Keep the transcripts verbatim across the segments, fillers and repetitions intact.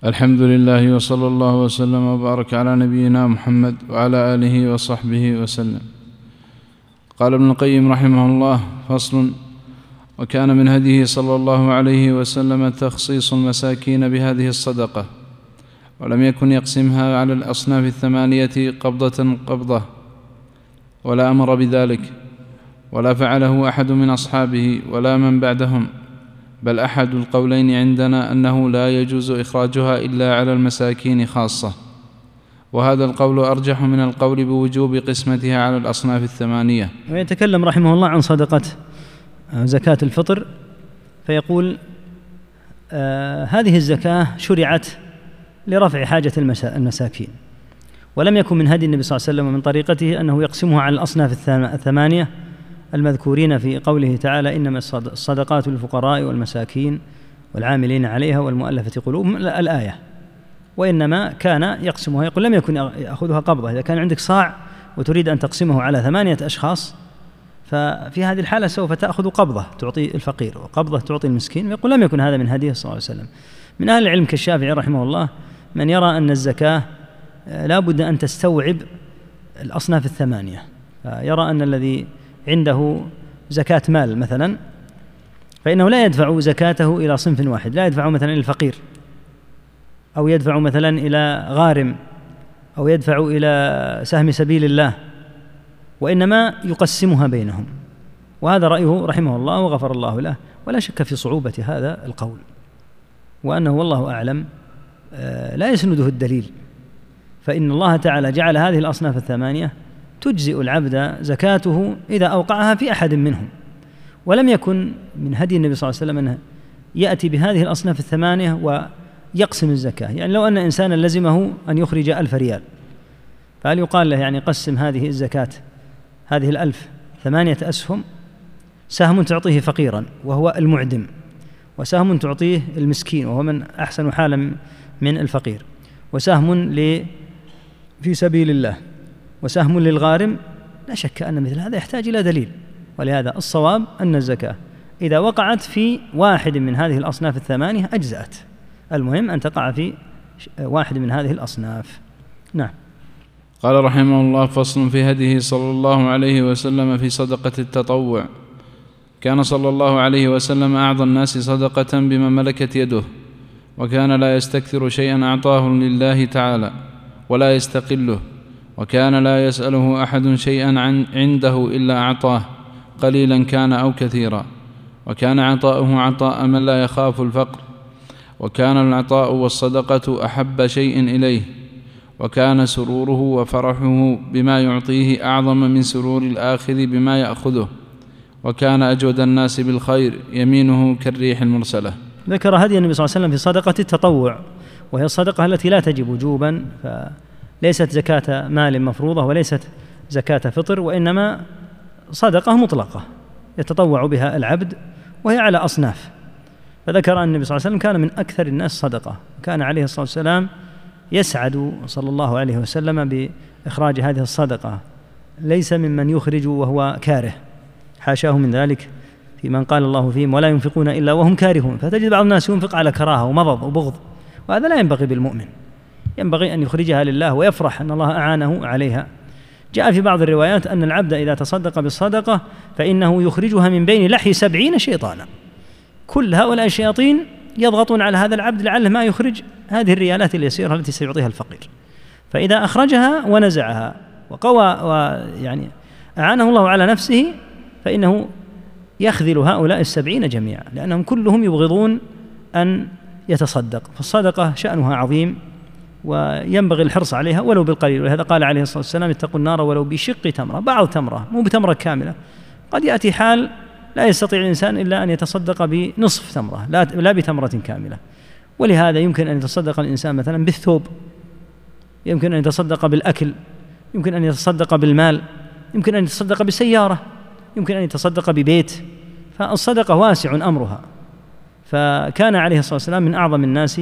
الحمد لله وصلى الله وسلم وبارك على نبينا محمد وعلى آله وصحبه وسلم. قال ابن القيم رحمه الله: فصل: وكان من هديه صلى الله عليه وسلم تخصيص المساكين بهذه الصدقة، ولم يكن يقسمها على الأصناف الثمانية قبضة قبضة، ولا أمر بذلك، ولا فعله أحد من أصحابه ولا من بعدهم، بل أحد القولين عندنا أنه لا يجوز إخراجها إلا على المساكين خاصة، وهذا القول أرجح من القول بوجوب قسمتها على الأصناف الثمانية. ويتكلم رحمه الله عن صدقة زكاة الفطر، فيقول: آه هذه الزكاة شرعت لرفع حاجة المساكين، ولم يكن من هدي النبي صلى الله عليه وسلم ومن طريقته أنه يقسمها على الأصناف الثمانية المذكورين في قوله تعالى: إنما الصدقات للفقراء والمساكين والعاملين عليها والمؤلفة قلوبهم، الآية. وإنما كان يقسمها، يقول لم يكن يأخذها قبضة. إذا كان عندك صاع وتريد أن تقسمه على ثمانية أشخاص، ففي هذه الحالة سوف تأخذ قبضة تعطي الفقير وقبضة تعطي المسكين. يقول لم يكن هذا من هديه صلى الله عليه وسلم. من أهل العلم كالشافعي رحمه الله من يرى أن الزكاة لا بد أن تستوعب الأصناف الثمانية، يرى أن الذي عنده زكاة مال مثلا فإنه لا يدفع زكاته إلى صنف واحد، لا يدفع مثلا إلى الفقير، أو يدفع مثلا إلى غارم، أو يدفع إلى سهم سبيل الله، وإنما يقسمها بينهم. وهذا رأيه رحمه الله وغفر الله له، ولا شك في صعوبة هذا القول، وأنه والله أعلم لا يسنده الدليل، فإن الله تعالى جعل هذه الأصناف الثمانية تجزئ العبد زكاته إذا أوقعها في أحد منهم، ولم يكن من هدي النبي صلى الله عليه وسلم أنه يأتي بهذه الأصناف الثمانية ويقسم الزكاة. يعني لو أن إنسانا لزمه أن يخرج ألف ريال، فهل يقال له يعني قسم هذه الزكاة، هذه الألف ثمانية أسهم، سهم تعطيه فقيرا وهو المعدم، وسهم تعطيه المسكين وهو من أحسن حالا من الفقير، وسهم في سبيل الله، وسهم للغارم؟ لا شك أن مثل هذا يحتاج إلى دليل. ولهذا الصواب أن الزكاة إذا وقعت في واحد من هذه الأصناف الثمانية أجزأت، المهم أن تقع في واحد من هذه الأصناف. نعم. قال رحمه الله: فصل في هديه صلى الله عليه وسلم في صدقة التطوع. كان صلى الله عليه وسلم أعظى الناس صدقة بما ملكت يده، وكان لا يستكثر شيئا أعطاه لله تعالى ولا يستقله، وكان لا يسأله أحد شيئا عن عنده إلا أعطاه، قليلا كان أو كثيرا، وكان عطاؤه عطاء من لا يخاف الفقر، وكان العطاء والصدقة أحب شيء إليه، وكان سروره وفرحه بما يعطيه أعظم من سرور الآخذ بما يأخذه، وكان أجود الناس بالخير، يمينه كالريح المرسلة. ذكر هدي النبي صلى الله عليه وسلم في صدقة التطوع، وهي الصدقة التي لا تجب وجوبا، فليست زكاة مال مفروضة وليست زكاة فطر، وإنما صدقة مطلقة يتطوع بها العبد، وهي على أصناف. فذكر أن النبي صلى الله عليه وسلم كان من أكثر الناس صدقة، كان عليه الصلاة والسلام يسعد صلى الله عليه وسلم بإخراج هذه الصدقة، ليس ممن يخرج وهو كاره، حاشاه من ذلك، في من قال الله فيهم: ولا ينفقون إلا وهم كارهون. فتجد بعض الناس ينفق على كراهة ومضض وبغض، وهذا لا ينبغي بالمؤمن، ينبغي أن يخرجها لله ويفرح أن الله أعانه عليها. جاء في بعض الروايات أن العبد إذا تصدق بالصدقة فإنه يخرجها من بين لحي سبعين شيطانا، كل هؤلاء الشياطين يضغطون على هذا العبد لعله ما يخرج هذه الريالات اليسيرة التي سيعطيها الفقير. فإذا أخرجها ونزعها وقوى ويعني أعانه الله على نفسه، فإنه يخذل هؤلاء السبعين جميعا، لأنهم كلهم يبغضون أن يتصدق. فالصدقة شأنها عظيم وينبغي الحرص عليها ولو بالقليل، ولهذا قال عليه الصلاة والسلام: اتقوا النار ولو بشق تمرة، بعض تمرة، مو بتمرة كاملة. قد يأتي حال لا يستطيع الإنسان إلا أن يتصدق بنصف تمرة، لا لا بتمرة كاملة. ولهذا يمكن أن يتصدق الإنسان مثلا بالثوب، يمكن أن يتصدق بالأكل، يمكن أن يتصدق بالمال، يمكن أن يتصدق بسيارة، يمكن أن يتصدق ببيت. فالصدقة واسع أمرها. فكان عليه الصلاة والسلام من أعظم الناس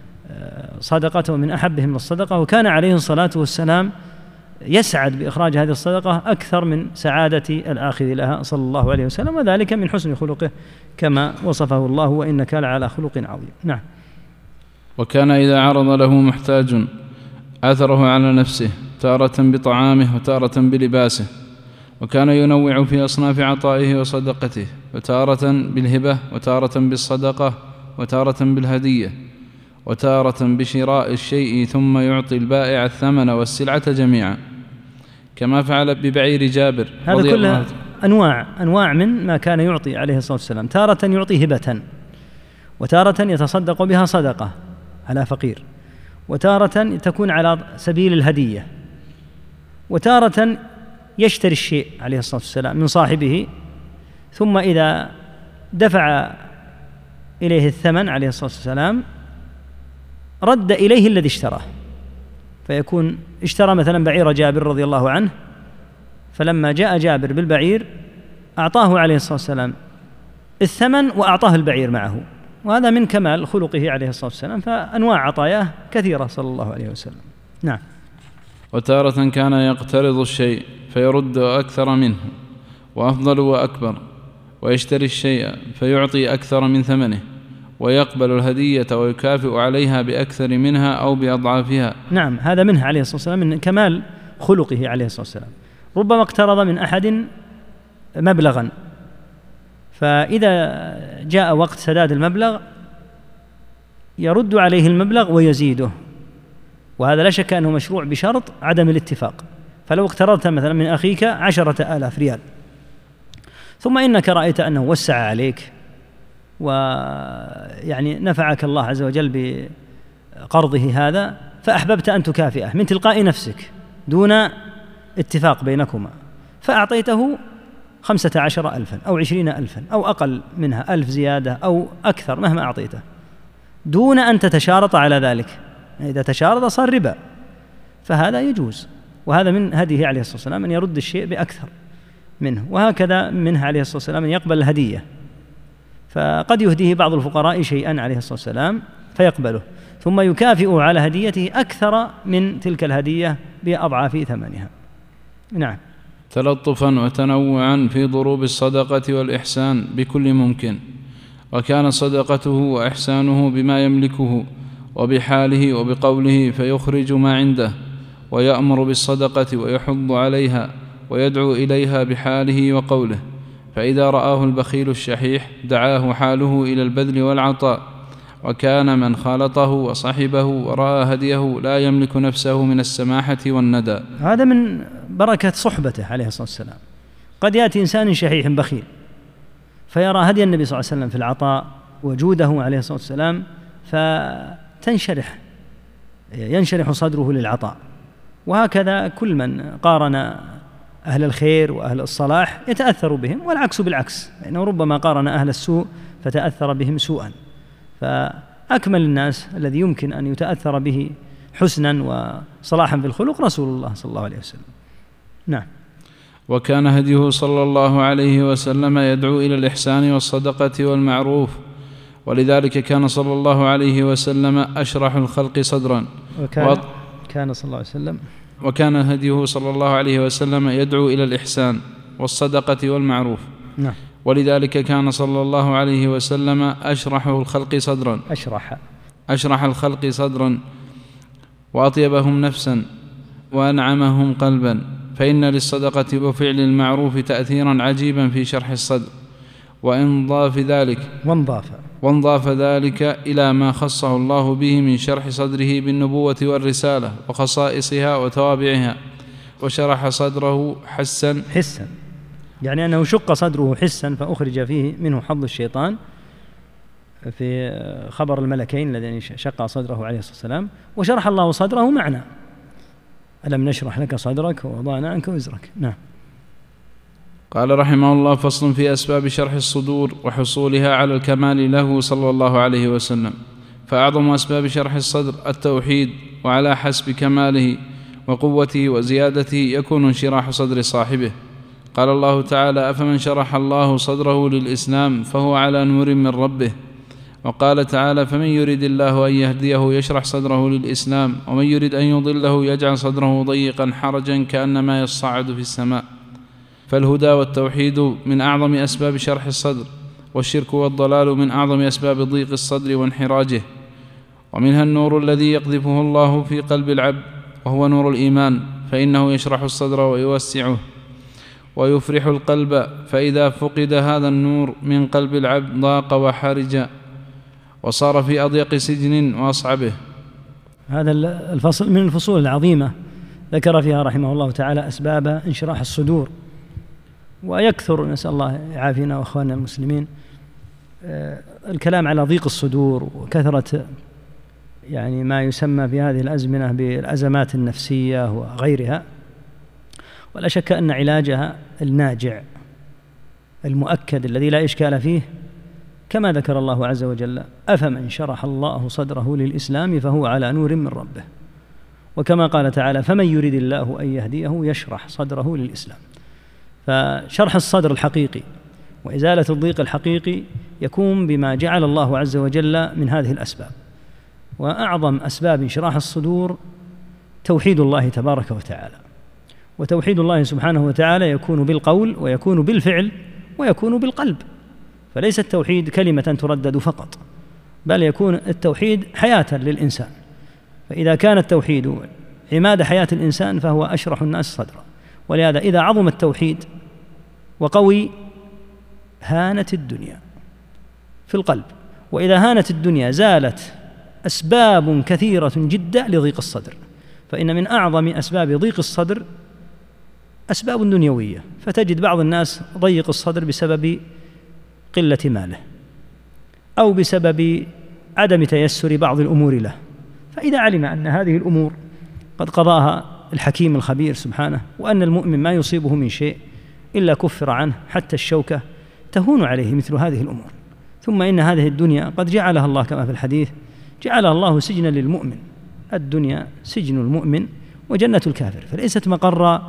صدقته ومن أحبهم للصدقة، وكان عليه الصلاة والسلام يسعد بإخراج هذه الصدقة أكثر من سعادة الآخذ لها صلى الله عليه وسلم، وذلك من حسن خلقه كما وصفه الله: وإنك لعلى خلق عظيم. نعم. وكان إذا عرض له محتاج آثره على نفسه، تارة بطعامه وتارة بلباسه. وكان ينوع في أصناف عطائه وصدقته، وتارة بالهبة وتارة بالصدقة وتارة بالهدية وتارة بشراء الشيء ثم يعطي البائع الثمن والسلعة جميعا، كما فعل ببعير جابر. هذا كله أنواع أنواع من ما كان يعطي عليه الصلاة والسلام. تارة يعطي هبة، وتارة يتصدق بها صدقة على فقير، وتارة تكون على سبيل الهدية، وتارة يشتري الشيء عليه الصلاة والسلام من صاحبه، ثم إذا دفع إليه الثمن عليه الصلاة والسلام رد إليه الذي اشتراه، فيكون اشترى مثلا بعير جابر رضي الله عنه، فلما جاء جابر بالبعير أعطاه عليه الصلاة والسلام الثمن وأعطاه البعير معه، وهذا من كمال خلقه عليه الصلاة والسلام. فأنواع عطاياه كثيرة صلى الله عليه وسلم. نعم. وتارة كان يقترض الشيء فيرد أكثر منه وأفضل وأكبر، ويشتري الشيء فيعطي أكثر من ثمنه، ويقبل الهدية ويكافئ عليها بأكثر منها أو بأضعافها. نعم، هذا منه عليه الصلاة والسلام من كمال خلقه عليه الصلاة والسلام. ربما اقترض من أحد مبلغا، فإذا جاء وقت سداد المبلغ يرد عليه المبلغ ويزيده، وهذا لا شك أنه مشروع بشرط عدم الاتفاق. فلو اقترضت مثلا من أخيك عشرة آلاف ريال، ثم إنك رأيت أنه وسع عليك ويعني نفعك الله عز وجل بقرضه هذا، فأحببت أن تكافئه من تلقاء نفسك دون اتفاق بينكما، فأعطيته خمسة عشر ألفا أو عشرين ألفا أو أقل منها، ألف زيادة أو أكثر مهما أعطيته، دون أن تتشارط على ذلك. إذا تشارط صار ربا، فهذا يجوز. وهذا من هديه عليه الصلاة والسلام أن يرد الشيء بأكثر منه. وهكذا منه عليه الصلاة والسلام أن يقبل الهدية، فقد يهديه بعض الفقراء شيئا عليه الصلاة والسلام فيقبله، ثم يكافئ على هديته أكثر من تلك الهدية بأضعاف ثمنها. نعم. تلطفا وتنوعا في ضروب الصدقة والإحسان بكل ممكن. وكان صدقته وإحسانه بما يملكه وبحاله وبقوله، فيخرج ما عنده ويأمر بالصدقة ويحض عليها ويدعو إليها بحاله وقوله. فإذا رآه البخيل الشحيح دعاه حاله إلى البذل والعطاء. وكان من خالطه وصحبه ورأى هديه لا يملك نفسه من السماحة والندى. هذا من بركة صحبته عليه الصلاة والسلام. قد يأتي إنسان شحيح بخيل فيرى هدي النبي صلى الله عليه وسلم في العطاء وجوده عليه الصلاة والسلام، فتنشرح ينشرح صدره للعطاء. وهكذا كل من قارن أهل الخير وأهل الصلاح يتأثر بهم، والعكس بالعكس، لأنه ربما قارن أهل السوء فتأثر بهم سوءا. فأكمل الناس الذي يمكن أن يتأثر به حسنا وصلاحا في الخلق رسول الله صلى الله عليه وسلم. نعم. وكان هديه صلى الله عليه وسلم يدعو إلى الإحسان والصدقة والمعروف، ولذلك كان صلى الله عليه وسلم أشرح الخلق صدرا. وكان و... كان صلى الله عليه وسلم وكان هديه صلى الله عليه وسلم يدعو إلى الإحسان والصدقة والمعروف. نعم. ولذلك كان صلى الله عليه وسلم أشرح الخلق صدرا أشرح أشرح الخلق صدرا وأطيبهم نفسا وأنعمهم قلبا، فإن للصدقة وفعل المعروف تأثيرا عجيبا في شرح الصدر. وانضاف ذلك وانضاف وانضاف ذلك إلى ما خصه الله به من شرح صدره بالنبوة والرسالة وخصائصها وتوابعها، وشرح صدره حسا حسا يعني أنه شق صدره حسا فأخرج فيه منه حظ الشيطان في خبر الملكين الذين شق صدره عليه الصلاة والسلام، وشرح الله صدره معنا، ألم نشرح لك صدرك ووضعنا عنك وزرك. نعم. قال رحمه الله: فصل في أسباب شرح الصدور وحصولها على الكمال له صلى الله عليه وسلم. فأعظم أسباب شرح الصدر التوحيد، وعلى حسب كماله وقوته وزيادته يكون انشراح صدر صاحبه. قال الله تعالى: أفمن شرح الله صدره للإسلام فهو على نور من ربه. وقال تعالى: فمن يريد الله أن يهديه يشرح صدره للإسلام، ومن يريد أن يضله يجعل صدره ضيقا حرجا كأنما يصعد في السماء. فالهدى والتوحيد من أعظم أسباب شرح الصدر، والشرك والضلال من أعظم أسباب ضيق الصدر وانحراجه. ومنها النور الذي يقذفه الله في قلب العبد وهو نور الإيمان، فإنه يشرح الصدر ويوسعه ويفرح القلب، فإذا فقد هذا النور من قلب العبد ضاق وحرج وصار في أضيق سجن وأصعبه. هذا الفصل من الفصول العظيمة ذكر فيها رحمه الله تعالى أسباب انشراح الصدور. ويكثر، نسأل الله يعافينا وأخواننا المسلمين، الكلام على ضيق الصدور وكثرة يعني ما يسمى في هذه الأزمنة بالأزمات النفسية وغيرها، ولا شك أن علاجها الناجع المؤكد الذي لا إشكال فيه، كما ذكر الله عز وجل: أفمن شرح الله صدره للإسلام فهو على نور من ربه، وكما قال تعالى: فمن يريد الله أن يهديه يشرح صدره للإسلام. فشرح الصدر الحقيقي وإزالة الضيق الحقيقي يكون بما جعل الله عز وجل من هذه الأسباب. وأعظم أسباب انشراح الصدور توحيد الله تبارك وتعالى، وتوحيد الله سبحانه وتعالى يكون بالقول ويكون بالفعل ويكون بالقلب، فليس التوحيد كلمة تردد فقط، بل يكون التوحيد حياة للإنسان. فإذا كان التوحيد عماد حياة الإنسان فهو أشرح الناس صدرا. ولهذا إذا عظم التوحيد وقوي هانت الدنيا في القلب، وإذا هانت الدنيا زالت أسباب كثيرة جدا لضيق الصدر. فإن من أعظم أسباب ضيق الصدر أسباب دنيوية، فتجد بعض الناس ضيق الصدر بسبب قلة ماله أو بسبب عدم تيسر بعض الأمور له، فإذا علم أن هذه الأمور قد قضاها الحكيم الخبير سبحانه، وأن المؤمن ما يصيبه من شيء إلا كفر عنه حتى الشوكة، تهون عليه مثل هذه الأمور. ثم إن هذه الدنيا قد جعلها الله كما في الحديث: جعلها الله سجنا للمؤمن. الدنيا سجن المؤمن وجنة الكافر، فليست مقر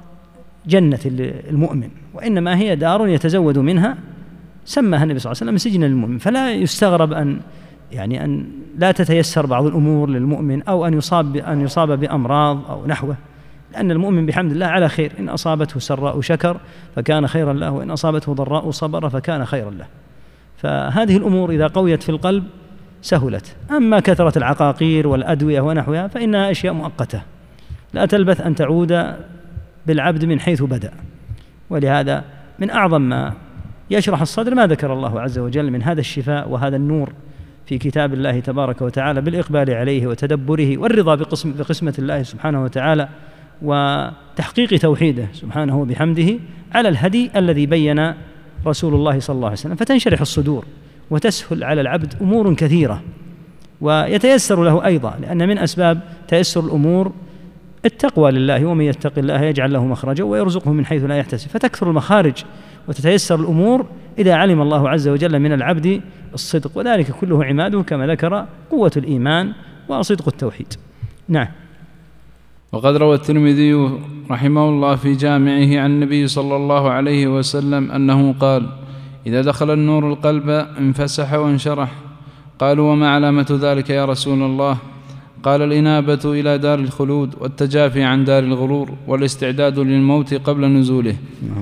جنة المؤمن، وإنما هي دار يتزود منها، سماها النبي صلى الله عليه وسلم سجنا للمؤمن. فلا يستغرب أن يعني أن لا تتيسر بعض الأمور للمؤمن، أو أن يصاب أن يصاب بأمراض أو نحوه، لأن المؤمن بحمد الله على خير. إن أصابته سراء شكر فكان خيرا له، وإن أصابته ضراء صبر فكان خيرا له. فهذه الأمور إذا قويت في القلب سهلت. أما كثرة العقاقير والأدوية ونحوها فإنها أشياء مؤقتة لا تلبث أن تعود بالعبد من حيث بدأ. ولهذا من أعظم ما يشرح الصدر ما ذكر الله عز وجل من هذا الشفاء وهذا النور في كتاب الله تبارك وتعالى، بالإقبال عليه وتدبره والرضا بقسم بقسمة الله سبحانه وتعالى، وتحقيق توحيده سبحانه وبحمده على الهدي الذي بين رسول الله صلى الله عليه وسلم. فتنشرح الصدور وتسهل على العبد أمور كثيرة، ويتيسر له أيضا، لأن من أسباب تيسر الأمور التقوى لله: ومن يتق الله يجعل له مخرجا ويرزقه من حيث لا يحتسب. فتكثر المخارج وتتيسر الأمور إذا علم الله عز وجل من العبد الصدق، وذلك كله عماده كما ذكر قوة الإيمان وصدق التوحيد. نعم. وقد روى الترمذي رحمه الله في جامعه عن النبي صلى الله عليه وسلم أنه قال: إذا دخل النور القلب انفسح وانشرح. قالوا: وما علامة ذلك يا رسول الله؟ قال: الإنابة إلى دار الخلود، والتجافي عن دار الغرور، والاستعداد للموت قبل نزوله.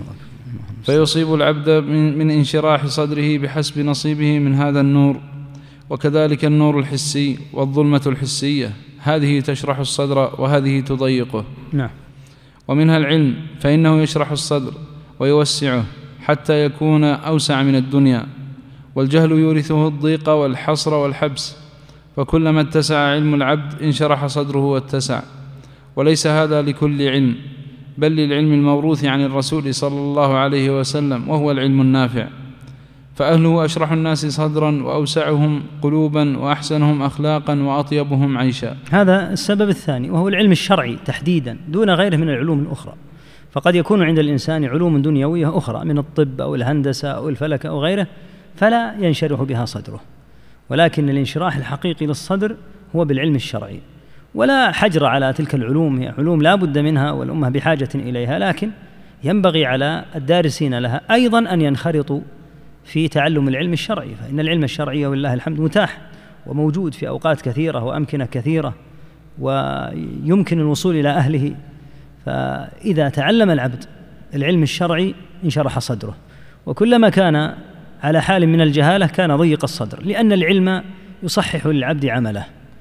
فيصيب العبد من انشراح صدره بحسب نصيبه من هذا النور. وكذلك النور الحسي والظلمة الحسية، هذه تشرح الصدر وهذه تضيقه. نعم. ومنها العلم، فإنه يشرح الصدر ويوسعه حتى يكون أوسع من الدنيا. والجهل يورثه الضيق والحصر والحبس، فكلما اتسع علم العبد انشرح صدره واتسع. وليس هذا لكل علم، بل للعلم الموروث عن الرسول صلى الله عليه وسلم، وهو العلم النافع. فأهله أشرح الناس صدرا وأوسعهم قلوبا وأحسنهم أخلاقا وأطيبهم عيشا. هذا السبب الثاني، وهو العلم الشرعي تحديدا دون غيره من العلوم الأخرى. فقد يكون عند الإنسان علوم دنيوية أخرى من الطب أو الهندسة أو الفلك أو غيره فلا ينشرح بها صدره، ولكن الانشراح الحقيقي للصدر هو بالعلم الشرعي. ولا حجر على تلك العلوم، هي علوم لا بد منها والأمة بحاجة إليها، لكن ينبغي على الدارسين لها أيضا أن ينخرطوا في تعلم العلم الشرعي، فإن العلم الشرعي ولله الحمد متاح وموجود في أوقات كثيرة وأمكنة كثيرة، ويمكن الوصول إلى أهله. فإذا تعلم العبد العلم الشرعي انشرح صدره، وكلما كان على حال من الجهالة كان ضيق الصدر، لأن العلم يصحح للعبد عمله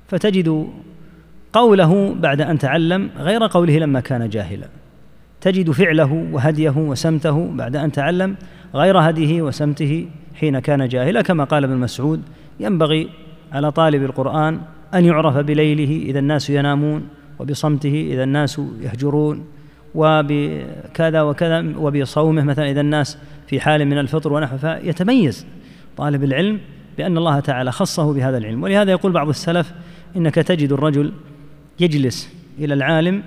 فتجد قوله بعد أن تعلم غير قوله لما كان جاهلا، تجد فعله وهديه وسمته بعد أن تعلم غير هديه وسمته حين كان جاهلا، كما قال ابن مسعود: ينبغي على طالب القرآن أن يعرف بليله إذا الناس ينامون، وبصمته إذا الناس يهجرون، وبكذا وكذا، وبصومه مثلا إذا الناس في حال من الفطر ونحو، فيتميز طالب العلم بأن الله تعالى خصه بهذا العلم. ولهذا يقول بعض السلف: إنك تجد الرجل يجلس إلى العالم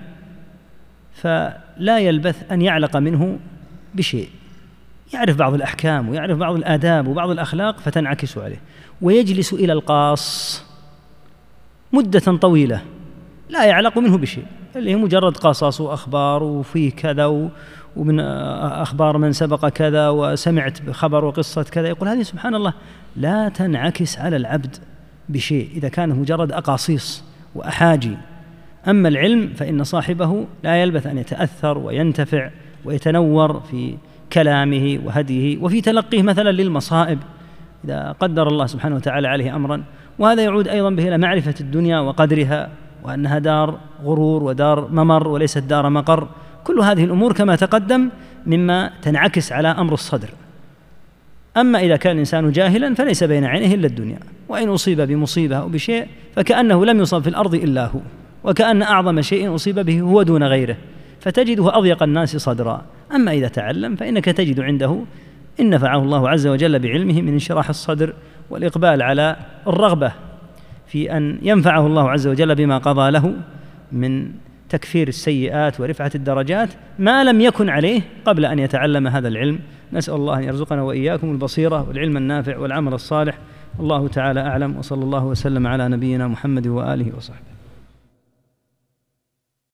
فلا يلبث أن يعلق منه بشيء، يعرف بعض الأحكام ويعرف بعض الآداب وبعض الأخلاق فتنعكس عليه، ويجلس إلى القاص مدة طويلة لا يعلق منه بشيء، اللي هي مجرد قصص وأخبار وفيه كذا ومن أخبار من سبق كذا وسمعت بخبر وقصة كذا. يقول هذه سبحان الله لا تنعكس على العبد بشيء إذا كان مجرد أقاصيص وأحاجي. أما العلم فإن صاحبه لا يلبث أن يتأثر وينتفع ويتنور في كلامه وهديه وفي تلقيه مثلا للمصائب إذا قدر الله سبحانه وتعالى عليه أمرا. وهذا يعود أيضا به إلى معرفة الدنيا وقدرها، وأنها دار غرور ودار ممر وليست دار مقر. كل هذه الأمور كما تقدم مما تنعكس على أمر الصدر. أما إذا كان الإنسان جاهلا فليس بين عينه إلا الدنيا، وإن أصيب بمصيبة أو بشيء فكأنه لم يصب في الأرض إلا هو، وكأن أعظم شيء أصيب به هو دون غيره، فتجده أضيق الناس صدرا. أما إذا تعلم فإنك تجد عنده إن نفعه الله عز وجل بعلمه من انشراح الصدر والإقبال على الرغبة في أن ينفعه الله عز وجل بما قضى له من تكفير السيئات ورفعة الدرجات ما لم يكن عليه قبل أن يتعلم هذا العلم. نسأل الله أن يرزقنا وإياكم البصيرة والعلم النافع والعمل الصالح. الله تعالى أعلم، وصلى الله وسلم على نبينا محمد وآله وصحبه.